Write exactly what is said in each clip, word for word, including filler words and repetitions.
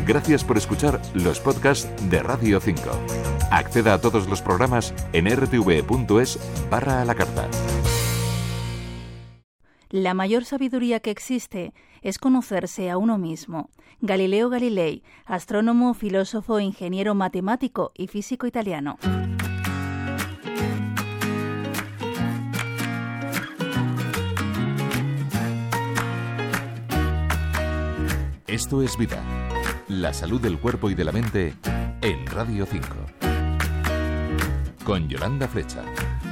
Gracias por escuchar los podcasts de Radio cinco. Acceda a todos los programas en r t v punto es barra a la carta. La mayor sabiduría que existe es conocerse a uno mismo. Galileo Galilei, astrónomo, filósofo, ingeniero matemático y físico italiano. Esto es Vida, la salud del cuerpo y de la mente en Radio cinco. Con Yolanda Flecha.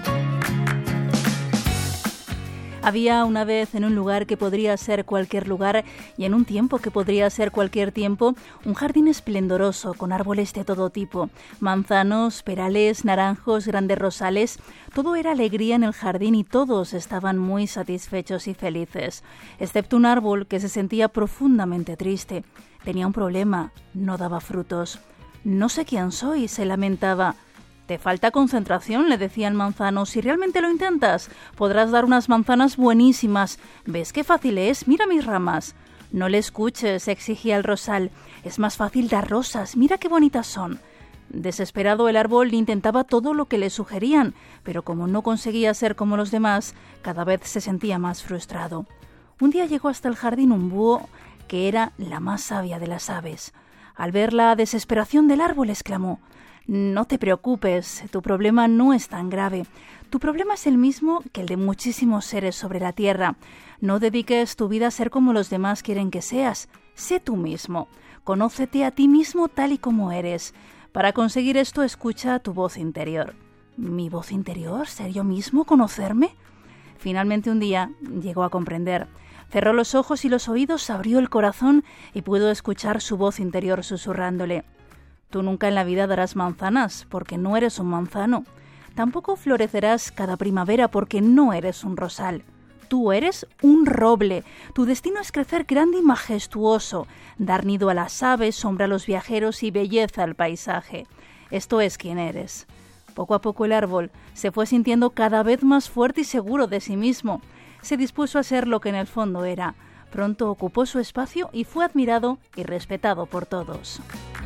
Había una vez en un lugar que podría ser cualquier lugar y en un tiempo que podría ser cualquier tiempo, un jardín esplendoroso con árboles de todo tipo, manzanos, perales, naranjos, grandes rosales. Todo era alegría en el jardín y todos estaban muy satisfechos y felices, excepto un árbol que se sentía profundamente triste. Tenía un problema, no daba frutos. «No sé quién soy», se lamentaba. «Te falta concentración», le decía el manzano. «Si realmente lo intentas, podrás dar unas manzanas buenísimas. ¿Ves qué fácil es? Mira mis ramas». «No le escuches», exigía el rosal. «Es más fácil dar rosas. Mira qué bonitas son». Desesperado, el árbol intentaba todo lo que le sugerían, pero como no conseguía ser como los demás, cada vez se sentía más frustrado. Un día llegó hasta el jardín un búho que era la más sabia de las aves. Al ver la desesperación del árbol, exclamó: «No te preocupes, tu problema no es tan grave. Tu problema es el mismo que el de muchísimos seres sobre la tierra. No dediques tu vida a ser como los demás quieren que seas. Sé tú mismo. Conócete a ti mismo tal y como eres. Para conseguir esto, escucha tu voz interior». ¿Mi voz interior? ¿Ser yo mismo? ¿Conocerme? Finalmente un día llegó a comprender. Cerró los ojos y los oídos, abrió el corazón y pudo escuchar su voz interior susurrándole: «Tú nunca en la vida darás manzanas, porque no eres un manzano. Tampoco florecerás cada primavera, porque no eres un rosal. Tú eres un roble. Tu destino es crecer grande y majestuoso, dar nido a las aves, sombra a los viajeros y belleza al paisaje. Esto es quien eres». Poco a poco el árbol se fue sintiendo cada vez más fuerte y seguro de sí mismo. Se dispuso a ser lo que en el fondo era. Pronto ocupó su espacio y fue admirado y respetado por todos.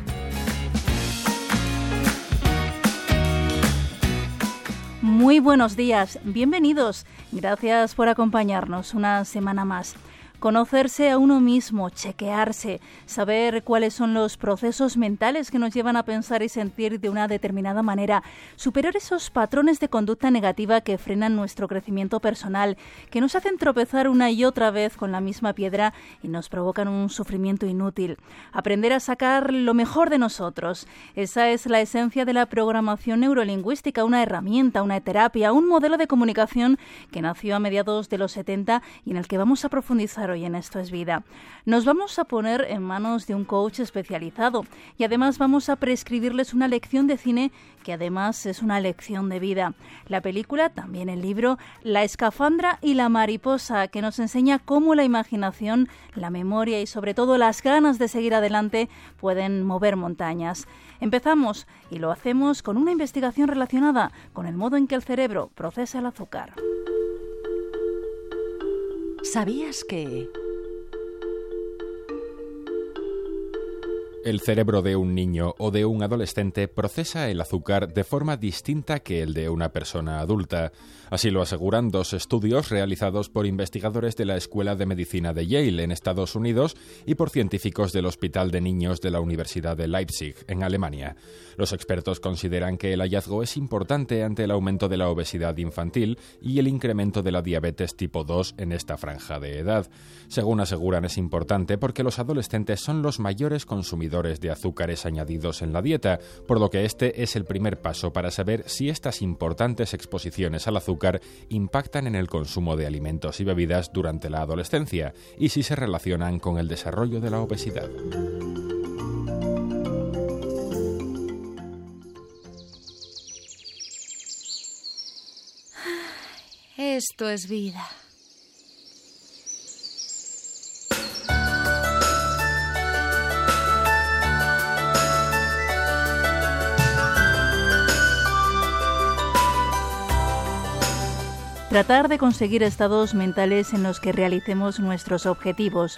Muy buenos días, bienvenidos. Gracias por acompañarnos una semana más. Conocerse a uno mismo, chequearse, saber cuáles son los procesos mentales que nos llevan a pensar y sentir de una determinada manera, superar esos patrones de conducta negativa que frenan nuestro crecimiento personal, que nos hacen tropezar una y otra vez con la misma piedra y nos provocan un sufrimiento inútil. Aprender a sacar lo mejor de nosotros. Esa es la esencia de la programación neurolingüística, una herramienta, una terapia, un modelo de comunicación que nació a mediados de los setenta y en el que vamos a profundizar hoy en Esto es Vida. Nos vamos a poner en manos de un coach especializado y además vamos a prescribirles una lección de cine que además es una lección de vida. La película, también el libro, La escafandra y la mariposa, que nos enseña cómo la imaginación, la memoria y sobre todo las ganas de seguir adelante pueden mover montañas. Empezamos y lo hacemos con una investigación relacionada con el modo en que el cerebro procesa el azúcar. ¿Sabías que...? El cerebro de un niño o de un adolescente procesa el azúcar de forma distinta que el de una persona adulta. Así lo aseguran dos estudios realizados por investigadores de la Escuela de Medicina de Yale en Estados Unidos y por científicos del Hospital de Niños de la Universidad de Leipzig en Alemania. Los expertos consideran que el hallazgo es importante ante el aumento de la obesidad infantil y el incremento de la diabetes tipo dos en esta franja de edad. Según aseguran, es importante porque los adolescentes son los mayores consumidores de azúcares añadidos en la dieta, por lo que este es el primer paso para saber si estas importantes exposiciones al azúcar impactan en el consumo de alimentos y bebidas durante la adolescencia y si se relacionan con el desarrollo de la obesidad. Esto es vida. Tratar de conseguir estados mentales en los que realicemos nuestros objetivos.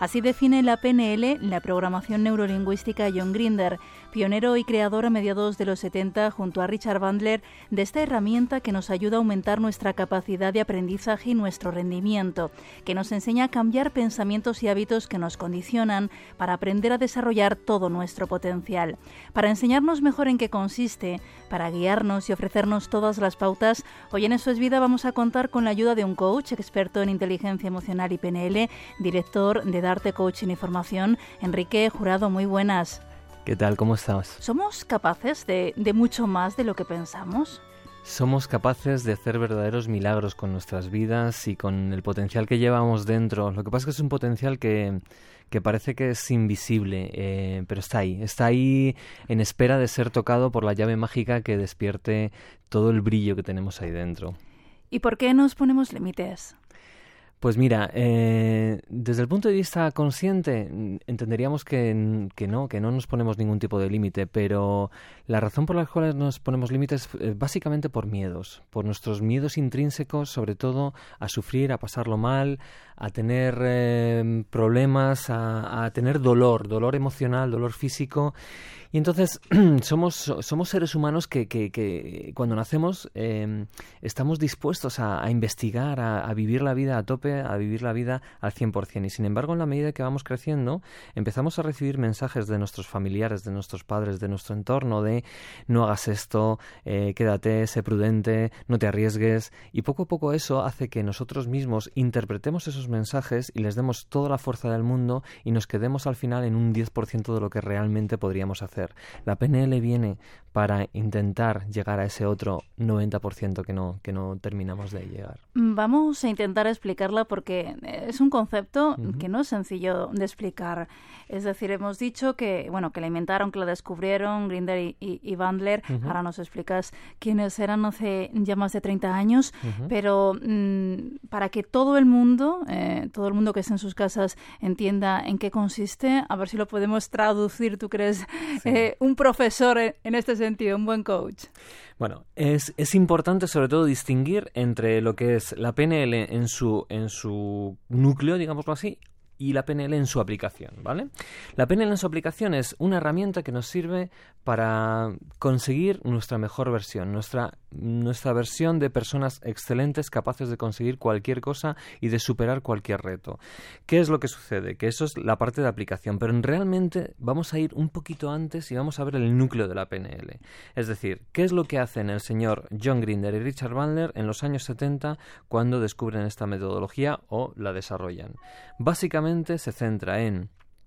Así define la P N L, la programación neurolingüística, John Grinder, pionero y creador a mediados de los setenta junto a Richard Bandler de esta herramienta que nos ayuda a aumentar nuestra capacidad de aprendizaje y nuestro rendimiento, que nos enseña a cambiar pensamientos y hábitos que nos condicionan para aprender a desarrollar todo nuestro potencial. Para enseñarnos mejor en qué consiste, para guiarnos y ofrecernos todas las pautas, hoy en Eso es Vida vamos a contar con la ayuda de un coach experto en inteligencia emocional y P N L, director de Darte Coaching y Formación, Enrique Jurado. Muy buenas. ¿Qué tal? ¿Cómo estás? ¿Somos capaces de, de mucho más de lo que pensamos? Somos capaces de hacer verdaderos milagros con nuestras vidas y con el potencial que llevamos dentro. Lo que pasa es que es un potencial que, que parece que es invisible, eh, pero está ahí. Está ahí en espera de ser tocado por la llave mágica que despierte todo el brillo que tenemos ahí dentro. ¿Y por qué nos ponemos límites? Pues mira, eh, desde el punto de vista consciente entenderíamos que, que no, que no nos ponemos ningún tipo de límite, pero la razón por la cual nos ponemos límites es básicamente por miedos, por nuestros miedos intrínsecos, sobre todo a sufrir, a pasarlo mal, a tener eh, problemas, a, a tener dolor, dolor emocional, dolor físico. Y entonces somos, somos seres humanos que, que, que cuando nacemos eh, estamos dispuestos a, a investigar, a, a vivir la vida a tope, a vivir la vida al cien por ciento. Y sin embargo, en la medida que vamos creciendo, empezamos a recibir mensajes de nuestros familiares, de nuestros padres, de nuestro entorno, de no hagas esto, eh, quédate, sé prudente, no te arriesgues. Y poco a poco eso hace que nosotros mismos interpretemos esos mensajes y les demos toda la fuerza del mundo y nos quedemos al final en un diez por ciento de lo que realmente podríamos hacer. La P N L viene para intentar llegar a ese otro noventa por ciento que no, que no terminamos de llegar. Vamos a intentar explicarla porque es un concepto uh-huh. que no es sencillo de explicar. Es decir, hemos dicho que, bueno, que la inventaron, que la descubrieron Grinder y, y, y Bandler. Uh-huh. Ahora nos explicas quiénes eran hace ya más de treinta años, uh-huh. pero mmm, para que todo el mundo, eh, todo el mundo que esté en sus casas entienda en qué consiste, a ver si lo podemos traducir, ¿tú crees? Sí. Eh, un profesor en este sentido, un buen coach. Bueno, es, es importante sobre todo distinguir entre lo que es la P N L en su, en su núcleo, digámoslo así, y la P N L en su aplicación, ¿vale? La P N L en su aplicación es una herramienta que nos sirve para conseguir nuestra mejor versión, nuestra, nuestra versión de personas excelentes capaces de conseguir cualquier cosa y de superar cualquier reto. ¿Qué es lo que sucede? Que eso es la parte de aplicación, pero realmente vamos a ir un poquito antes y vamos a ver el núcleo de la P N L. Es decir, ¿qué es lo que hacen el señor John Grinder y Richard Bandler en los años setenta cuando descubren esta metodología o la desarrollan? Básicamente se centra en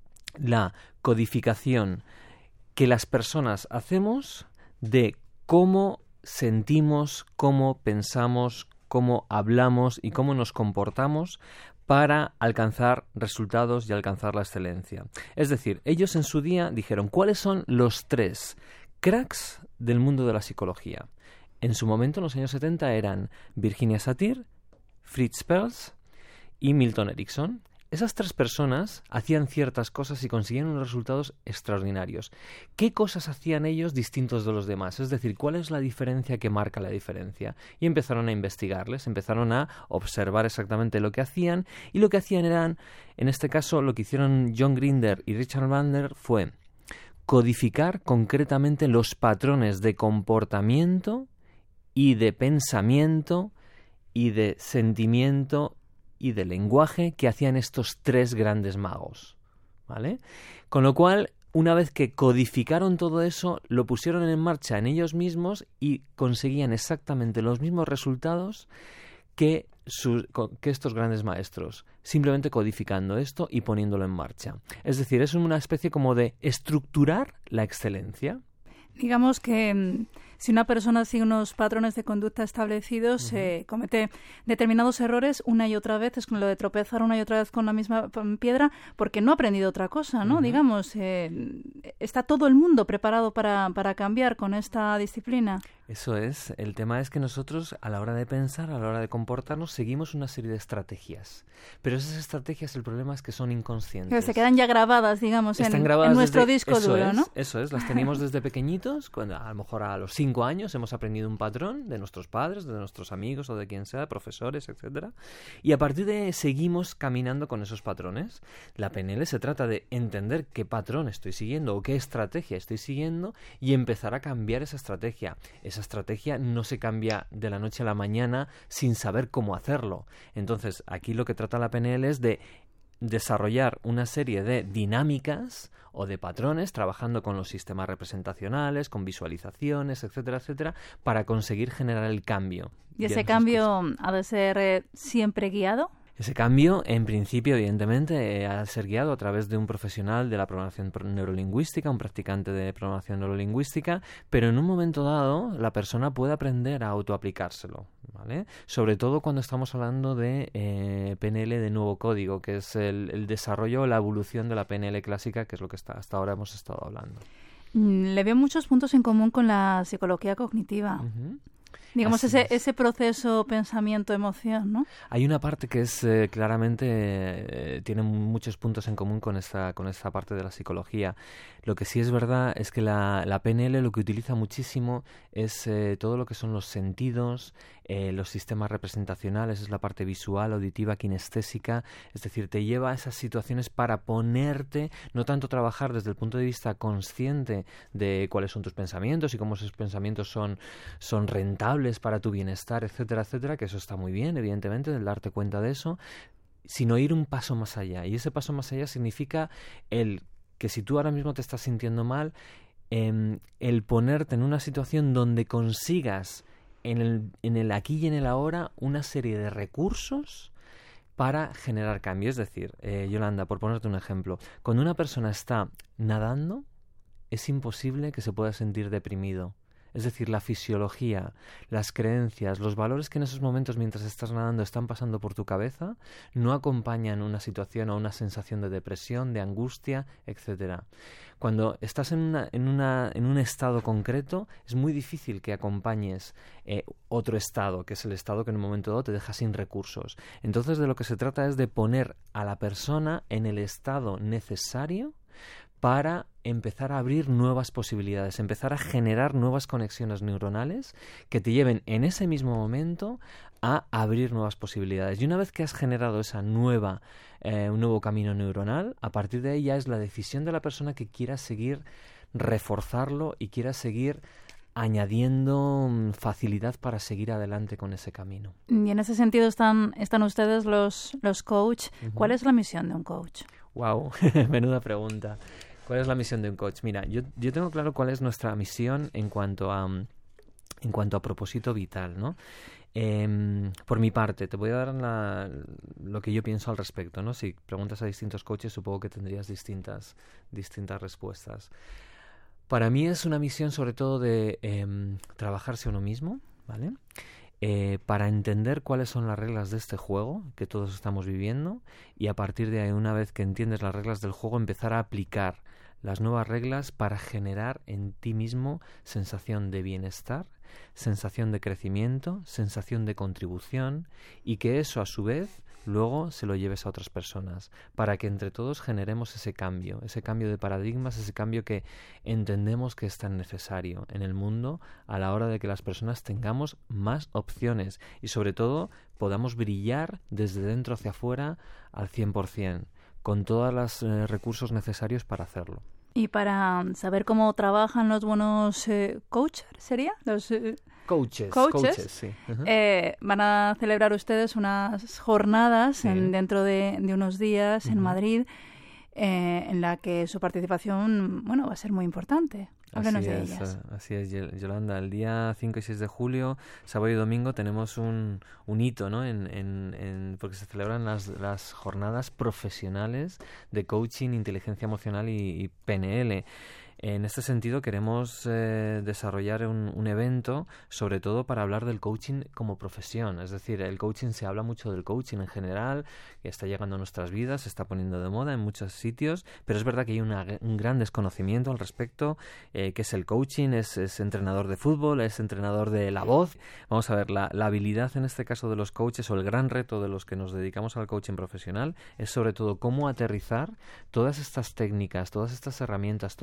la codificación que las personas hacemos de cómo sentimos, cómo pensamos, cómo hablamos y cómo nos comportamos para alcanzar resultados y alcanzar la excelencia. Es decir, ellos en su día dijeron cuáles son los tres cracks del mundo de la psicología. En su momento, en los años setenta, eran Virginia Satir, Fritz Perls y Milton Erickson. Esas tres personas hacían ciertas cosas y conseguían unos resultados extraordinarios. ¿Qué cosas hacían ellos distintos de los demás? Es decir, ¿cuál es la diferencia que marca la diferencia? Y empezaron a investigarles, empezaron a observar exactamente lo que hacían, y lo que hacían eran, en este caso, lo que hicieron John Grinder y Richard Bandler fue codificar concretamente los patrones de comportamiento y de pensamiento y de sentimiento y de lenguaje que hacían estos tres grandes magos, ¿vale? Con lo cual, una vez que codificaron todo eso, lo pusieron en marcha en ellos mismos y conseguían exactamente los mismos resultados que, sus, que estos grandes maestros, simplemente codificando esto y poniéndolo en marcha. Es decir, es una especie como de estructurar la excelencia. Digamos que si una persona sigue unos patrones de conducta establecidos, uh-huh. eh, comete determinados errores una y otra vez, es con lo de tropezar una y otra vez con la misma piedra, porque no ha aprendido otra cosa, ¿no? Uh-huh. Digamos, eh, está todo el mundo preparado para, para cambiar con esta disciplina. Eso es. El tema es que nosotros, a la hora de pensar, a la hora de comportarnos, seguimos una serie de estrategias. Pero esas estrategias, el problema es que son inconscientes. Que se quedan ya grabadas, digamos, Están en, grabadas en nuestro desde, disco eso duro, es, ¿no? Eso es. Las tenemos desde pequeñitos, cuando a lo mejor a los cinco cinco años hemos aprendido un patrón de nuestros padres, de nuestros amigos o de quien sea, profesores, etcétera. Y a partir de ahí seguimos caminando con esos patrones. La P N L se trata de entender qué patrón estoy siguiendo o qué estrategia estoy siguiendo y empezar a cambiar esa estrategia. Esa estrategia no se cambia de la noche a la mañana sin saber cómo hacerlo. Entonces, aquí lo que trata la P N L es de desarrollar una serie de dinámicas o de patrones, trabajando con los sistemas representacionales, con visualizaciones, etcétera, etcétera, para conseguir generar el cambio. ¿Y ese cambio ha de ser eh, siempre guiado? Ese cambio, en principio, evidentemente, eh, ha de ser guiado a través de un profesional de la programación neurolingüística, un practicante de programación neurolingüística, pero en un momento dado la persona puede aprender a autoaplicárselo, ¿vale? Sobre todo cuando estamos hablando de eh, P N L de nuevo código, que es el, el desarrollo o la evolución de la P N L clásica, que es lo que está, hasta ahora hemos estado hablando. Le veo muchos puntos en común con la psicología cognitiva. Uh-huh. Digamos, Así ese, es. ese proceso, pensamiento, emoción, ¿no? Hay una parte que es eh, claramente, eh, tiene muchos puntos en común con esta, con esta parte de la psicología. Lo que sí es verdad es que la, la P N L lo que utiliza muchísimo es eh, todo lo que son los sentidos, eh, los sistemas representacionales, es la parte visual, auditiva, kinestésica, es decir, te lleva a esas situaciones para ponerte, no tanto trabajar desde el punto de vista consciente de cuáles son tus pensamientos y cómo esos pensamientos son, son rentables para tu bienestar, etcétera, etcétera, que eso está muy bien, evidentemente, el darte cuenta de eso, sino ir un paso más allá. Y ese paso más allá significa el que si tú ahora mismo te estás sintiendo mal, eh, el ponerte en una situación donde consigas en el, en el aquí y en el ahora una serie de recursos para generar cambio. Es decir, eh, Yolanda, por ponerte un ejemplo, cuando una persona está nadando, es imposible que se pueda sentir deprimido. Es decir, la fisiología, las creencias, los valores que en esos momentos mientras estás nadando están pasando por tu cabeza, no acompañan una situación o una sensación de depresión, de angustia, etcétera. Cuando estás en, una, en, una, en un estado concreto, es muy difícil que acompañes eh, otro estado, que es el estado que en un momento dado te deja sin recursos. Entonces, de lo que se trata es de poner a la persona en el estado necesario para empezar a abrir nuevas posibilidades, empezar a generar nuevas conexiones neuronales que te lleven en ese mismo momento a abrir nuevas posibilidades. Y una vez que has generado esa nueva, eh, un nuevo camino neuronal, a partir de ahí ya es la decisión de la persona que quiera seguir reforzarlo y quiera seguir añadiendo facilidad para seguir adelante con ese camino. Y en ese sentido están, están ustedes los, los coach. Uh-huh. ¿Cuál es la misión de un coach? Wow, menuda pregunta. ¿Cuál es la misión de un coach? Mira, yo, yo tengo claro cuál es nuestra misión en cuanto a, en cuanto a propósito vital, ¿no? Eh, por mi parte, te voy a dar la, lo que yo pienso al respecto, ¿no? Si preguntas a distintos coaches, supongo que tendrías distintas, distintas respuestas. Para mí es una misión sobre todo de eh, trabajarse uno mismo, ¿vale? Eh, para entender cuáles son las reglas de este juego que todos estamos viviendo y a partir de ahí, una vez que entiendes las reglas del juego, empezar a aplicar las nuevas reglas para generar en ti mismo sensación de bienestar, sensación de crecimiento, sensación de contribución y que eso a su vez luego se lo lleves a otras personas para que entre todos generemos ese cambio, ese cambio de paradigmas, ese cambio que entendemos que es tan necesario en el mundo a la hora de que las personas tengamos más opciones y sobre todo podamos brillar desde dentro hacia afuera al cien por ciento con todos los eh, recursos necesarios para hacerlo. Y para saber cómo trabajan los buenos eh, coaches, ¿sería? Los eh, coaches, coaches, coaches sí. Uh-huh. eh, van a celebrar ustedes unas jornadas sí. en, dentro de, de unos días uh-huh. en Madrid, eh, en la que su participación, bueno, va a ser muy importante. Háblenos así de es, ellas. Así es, Yolanda. El día cinco y seis de julio, sábado y domingo, tenemos un, un hito, ¿no? En, en, en, porque se celebran las, las jornadas profesionales de coaching, inteligencia emocional y, y P N L. En este sentido queremos eh, desarrollar un, un evento sobre todo para hablar del coaching como profesión. Es decir, el coaching, se habla mucho del coaching en general, que está llegando a nuestras vidas, se está poniendo de moda en muchos sitios, pero es verdad que hay una, un gran desconocimiento al respecto, eh, que es el coaching, es, es entrenador de fútbol, es entrenador de la voz. Vamos a ver, la, la habilidad en este caso de los coaches o el gran reto de los que nos dedicamos al coaching profesional es sobre todo cómo aterrizar todas estas técnicas, todas estas herramientas, todos estos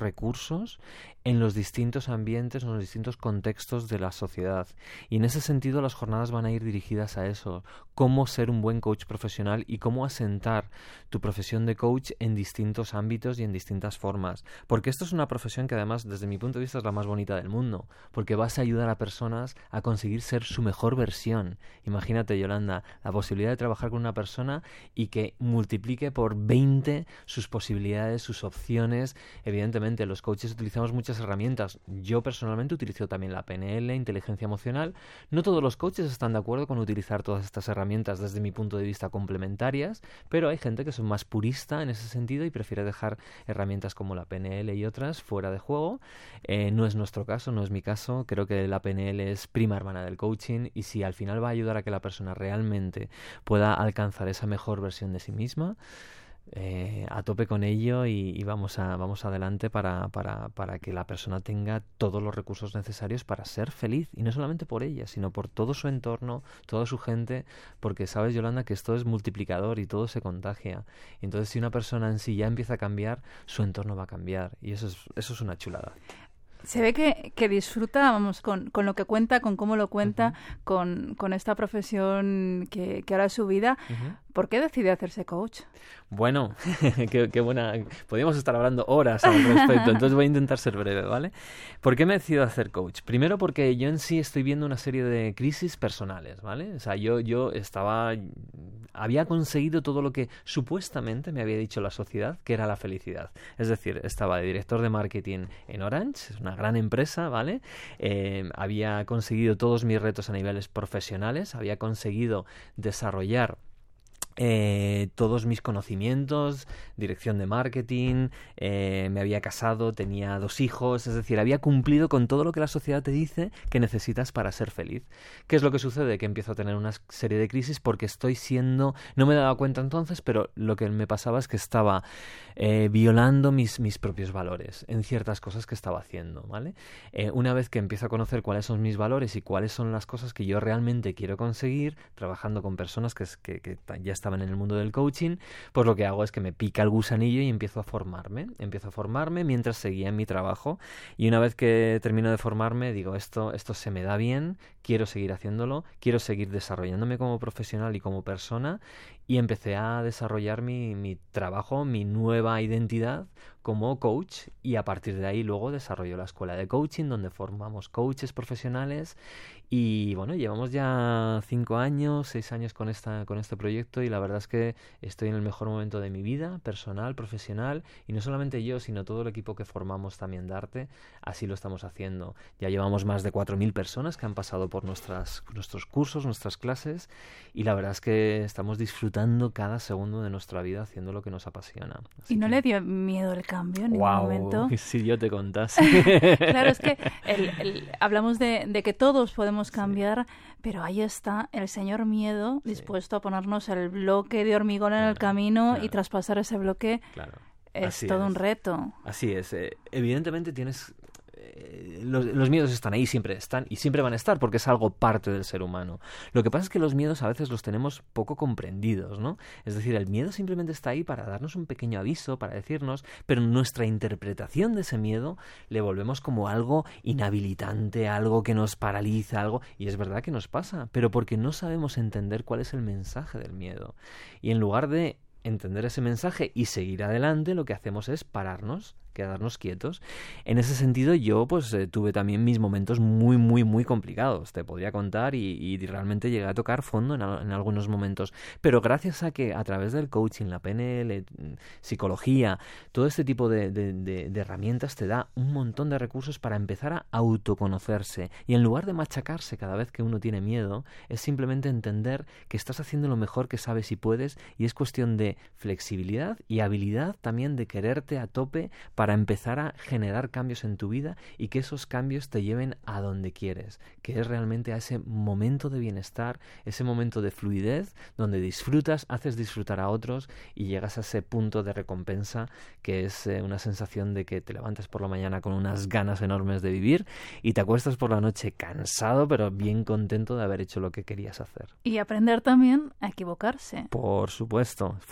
recursos en los distintos ambientes, en los distintos contextos de la sociedad. Y en ese sentido las jornadas van a ir dirigidas a eso, cómo ser un buen coach profesional y cómo asentar tu profesión de coach en distintos ámbitos y en distintas formas. Porque esto es una profesión que además, desde mi punto de vista, es la más bonita del mundo, porque vas a ayudar a personas a conseguir ser su mejor versión. Imagínate, Yolanda, la posibilidad de trabajar con una persona y que multiplique por veinte sus posibilidades, sus opciones. Evidentemente, los coaches utilizamos muchas herramientas. Yo personalmente utilizo también la P N L, inteligencia emocional. No todos los coaches están de acuerdo con utilizar todas estas herramientas desde mi punto de vista complementarias, pero hay gente que es más purista en ese sentido y prefiere dejar herramientas como la P N L y otras fuera de juego. Eh, no es nuestro caso, no es mi caso. Creo que la P N L es prima hermana del coaching y si al final va a ayudar a que la persona realmente pueda alcanzar esa mejor versión de sí misma, Eh, a tope con ello y, y vamos a vamos adelante para, para, para que la persona tenga todos los recursos necesarios para ser feliz, y no solamente por ella, sino por todo su entorno, toda su gente, porque sabes, Yolanda, que esto es multiplicador y todo se contagia. Entonces, si una persona en sí ya empieza a cambiar, su entorno va a cambiar, y eso es, eso es una chulada. Se ve que, que disfruta, vamos, con, con lo que cuenta, con cómo lo cuenta, uh-huh. con, con esta profesión que, que ahora es su vida. Uh-huh. ¿Por qué decide hacerse coach? Bueno, qué, qué buena... Podríamos estar hablando horas al respecto, entonces voy a intentar ser breve, ¿vale? ¿Por qué me decido hacer coach? Primero porque yo en sí estoy viendo una serie de crisis personales, ¿vale? O sea, yo, yo estaba... Había conseguido todo lo que supuestamente me había dicho la sociedad que era la felicidad. Es decir, estaba de director de marketing en Orange, es una gran empresa, ¿vale? Eh, había conseguido todos mis retos a niveles profesionales, había conseguido desarrollar Eh, todos mis conocimientos, dirección de marketing, eh, me había casado, tenía dos hijos, es decir, había cumplido con todo lo que la sociedad te dice que necesitas para ser feliz. ¿Qué es lo que sucede? Que empiezo a tener una serie de crisis porque estoy siendo, no me daba cuenta entonces, pero lo que me pasaba es que estaba eh, violando mis, mis propios valores en ciertas cosas que estaba haciendo, ¿vale? Eh, una vez que empiezo a conocer cuáles son mis valores y cuáles son las cosas que yo realmente quiero conseguir, trabajando con personas que, que, que ya estaban en el mundo del coaching, pues lo que hago es que me pica el gusanillo y empiezo a formarme. Empiezo a formarme mientras seguía en mi trabajo, y una vez que termino de formarme digo, esto, esto se me da bien, quiero seguir haciéndolo, quiero seguir desarrollándome como profesional y como persona, y empecé a desarrollar mi, mi trabajo, mi nueva identidad como coach, y a partir de ahí luego desarrollo la escuela de coaching donde formamos coaches profesionales. Y bueno, llevamos ya cinco años, seis años con esta con este proyecto, y la verdad es que estoy en el mejor momento de mi vida, personal, profesional, y no solamente yo, sino todo el equipo que formamos también de arte, así lo estamos haciendo. Ya llevamos más de cuatro mil personas que han pasado por nuestras nuestros cursos, nuestras clases, y la verdad es que estamos disfrutando cada segundo de nuestra vida haciendo lo que nos apasiona. Así ¿Y no que... le dio miedo el cambio en ningún wow, momento? Si yo te contase. Claro, es que el, el, hablamos de, de que todos podemos cambiar, sí. Pero ahí está el señor miedo dispuesto sí. a ponernos el bloque de hormigón claro, en el camino claro. y traspasar ese bloque. Claro. Es Así todo es. un reto. Así es. Eh, evidentemente tienes... Eh, los, los miedos están ahí, siempre están y siempre van a estar porque es algo parte del ser humano. Lo que pasa es que los miedos a veces los tenemos poco comprendidos, ¿no? Es decir, el miedo simplemente está ahí para darnos un pequeño aviso, para decirnos, pero nuestra interpretación de ese miedo le volvemos como algo inhabilitante, algo que nos paraliza, algo, y es verdad que nos pasa, pero porque no sabemos entender cuál es el mensaje del miedo. Y en lugar de entender ese mensaje y seguir adelante, lo que hacemos es pararnos, quedarnos quietos. En ese sentido yo pues eh, tuve también mis momentos muy muy muy complicados, te podría contar, y, y realmente llegué a tocar fondo en, en algunos momentos, pero gracias a que a través del coaching, la P N L, psicología, todo este tipo de, de, de, de herramientas te da un montón de recursos para empezar a autoconocerse, y en lugar de machacarse cada vez que uno tiene miedo, es simplemente entender que estás haciendo lo mejor que sabes y puedes, y es cuestión de flexibilidad y habilidad también de quererte a tope para empezar a generar cambios en tu vida y que esos cambios te lleven a donde quieres, que es realmente a ese momento de bienestar, ese momento de fluidez donde disfrutas, haces disfrutar a otros y llegas a ese punto de recompensa que es eh, una sensación de que te levantas por la mañana con unas ganas enormes de vivir y te acuestas por la noche cansado pero bien contento de haber hecho lo que querías hacer. Y aprender también a equivocarse. Por supuesto, fundamental.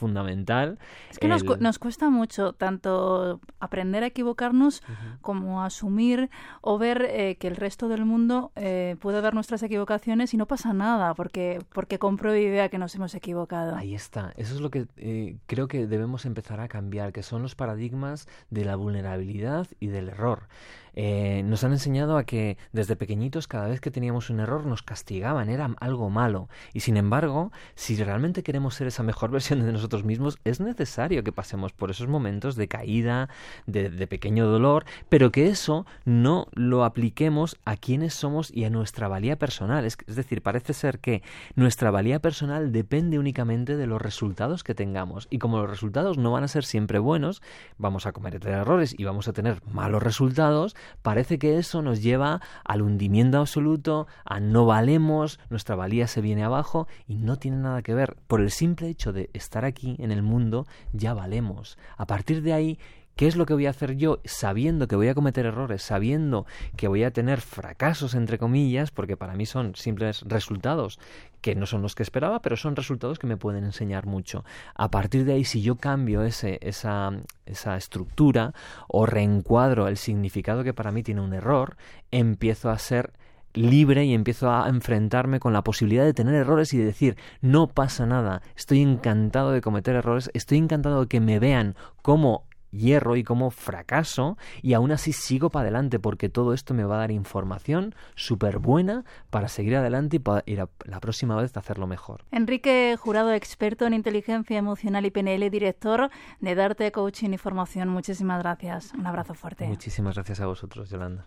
fundamental. Es que el... nos, cu- nos cuesta mucho tanto aprender a equivocarnos Uh-huh. como asumir o ver eh, que el resto del mundo eh, puede ver nuestras equivocaciones y no pasa nada porque, porque compro y vea que nos hemos equivocado. Ahí está. Eso es lo que eh, creo que debemos empezar a cambiar, que son los paradigmas de la vulnerabilidad y del error. Eh, nos han enseñado a que desde pequeñitos cada vez que teníamos un error nos castigaban, era algo malo. Y sin embargo, si realmente queremos ser esa mejor versión de nosotros mismos, es necesario que pasemos por esos momentos de caída, de, de pequeño dolor, pero que eso no lo apliquemos a quienes somos y a nuestra valía personal. Es, es decir, parece ser que nuestra valía personal depende únicamente de los resultados que tengamos. Y como los resultados no van a ser siempre buenos, vamos a cometer errores y vamos a tener malos resultados, parece que eso nos lleva al hundimiento absoluto, a no valemos, nuestra valía se viene abajo y no tiene nada que ver. Por el simple hecho de estar aquí en el mundo, ya valemos. A partir de ahí, ¿qué es lo que voy a hacer yo sabiendo que voy a cometer errores, sabiendo que voy a tener fracasos, entre comillas, porque para mí son simples resultados que no son los que esperaba, pero son resultados que me pueden enseñar mucho? A partir de ahí, si yo cambio ese, esa, esa estructura o reencuadro el significado que para mí tiene un error, empiezo a ser libre y empiezo a enfrentarme con la posibilidad de tener errores y de decir, no pasa nada, estoy encantado de cometer errores, estoy encantado de que me vean como hierro y como fracaso, y aún así sigo para adelante porque todo esto me va a dar información súper buena para seguir adelante y para ir a la próxima vez a hacerlo mejor. Enrique Jurado, experto en inteligencia emocional y P N L, director de Darte Coaching y Formación. Muchísimas gracias. Un abrazo fuerte. Muchísimas gracias a vosotros, Yolanda.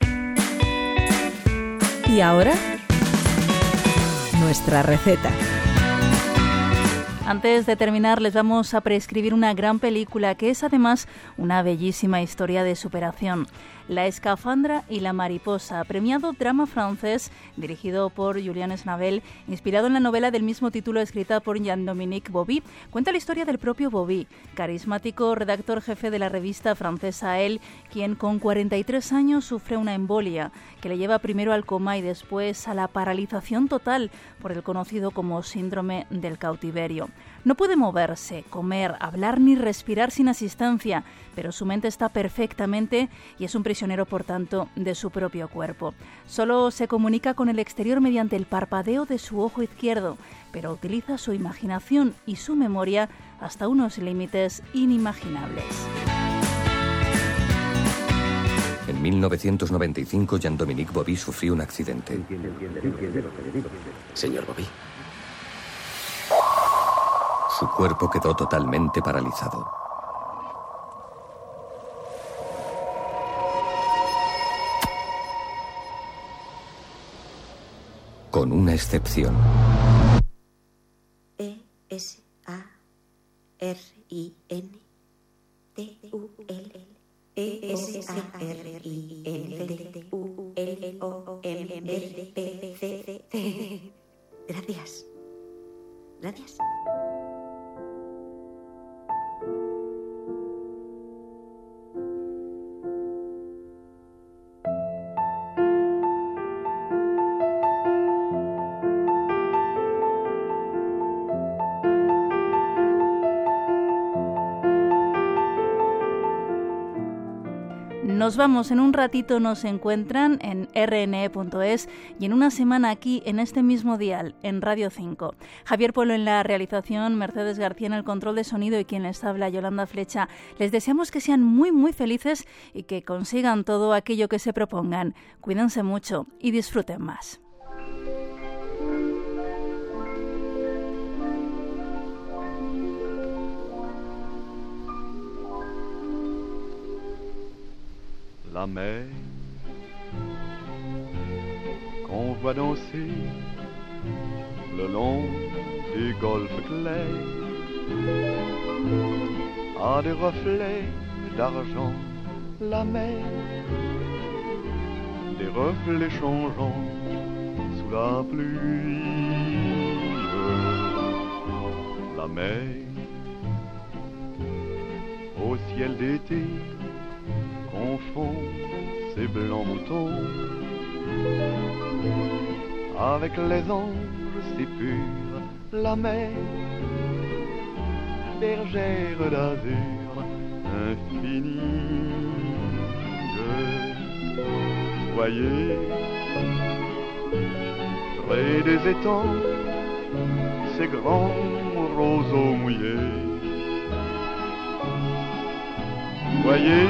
Y ahora, nuestra receta. Antes de terminar, les vamos a prescribir una gran película que es además una bellísima historia de superación. La escafandra y la mariposa, premiado drama francés dirigido por Julien Snabel, inspirado en la novela del mismo título escrita por Jean-Dominique Bauby, cuenta la historia del propio Bauby, carismático redactor jefe de la revista francesa Elle, quien con cuarenta y tres años sufre una embolia que le lleva primero al coma y después a la paralización total por el conocido como síndrome del cautiverio. No puede moverse, comer, hablar ni respirar sin asistencia, pero su mente está perfectamente y es un prisionero, por tanto, de su propio cuerpo. Solo se comunica con el exterior mediante el parpadeo de su ojo izquierdo, pero utiliza su imaginación y su memoria hasta unos límites inimaginables. En mil novecientos noventa y cinco, Jean-Dominique Bauby sufrió un accidente. Señor Bauby. Su cuerpo quedó totalmente paralizado. Con una excepción. E S A R I N T U L E S A R I N T U L O M L P C C. Gracias. Gracias. Nos vamos, en un ratito nos encuentran en erre ene e punto es y en una semana aquí en este mismo dial, en Radio cinco. Javier Polo en la realización, Mercedes García en el control de sonido y quien les habla, Yolanda Flecha. Les deseamos que sean muy muy felices y que consigan todo aquello que se propongan. Cuídense mucho y disfruten más. La mer qu'on voit danser le long des golfes clairs a des reflets d'argent. La mer, des reflets changeants sous la pluie. La mer au ciel d'été confond ces blancs moutons avec les anges si purs. La mer bergère d'azur infinie. Voyez, près des étangs, ces grands roseaux mouillés. Voyez,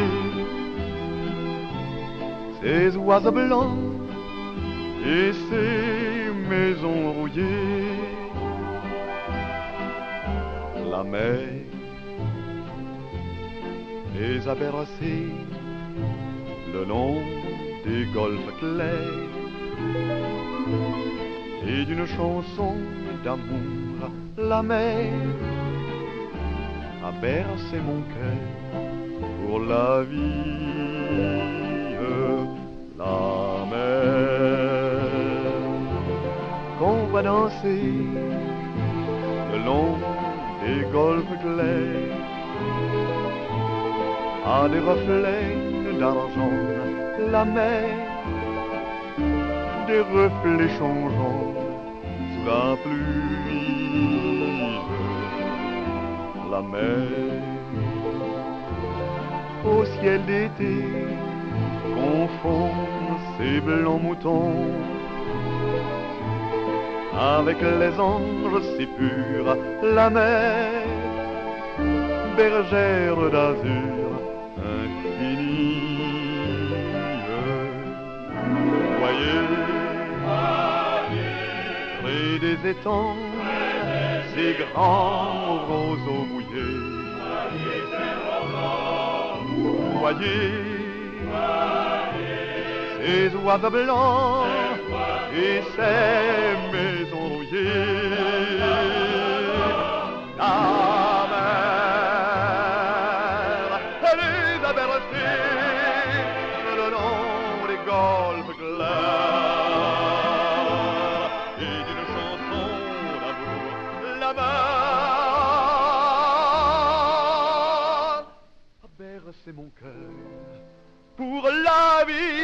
ces oiseaux blancs et ces maisons rouillées. La mer les a bercés le long des golfes clairs, et d'une chanson d'amour la mer a bercé mon cœur pour la vie. La mer qu'on va danser le long des golfes clairs a des reflets d'argent. La mer, des reflets changeants sous la pluie. La mer, au ciel d'été, confond ses blancs moutons avec les anges si purs. La mer, bergère d'azur infinie. Près des étangs, ces grands roseaux mouillés. Voyez, ces oiseaux blancs et ces maisons rouillées. La mer, elle les a bercés le long des golfes clairs, et d'une chanson d'amour la mer a bercé mon cœur pour la vie.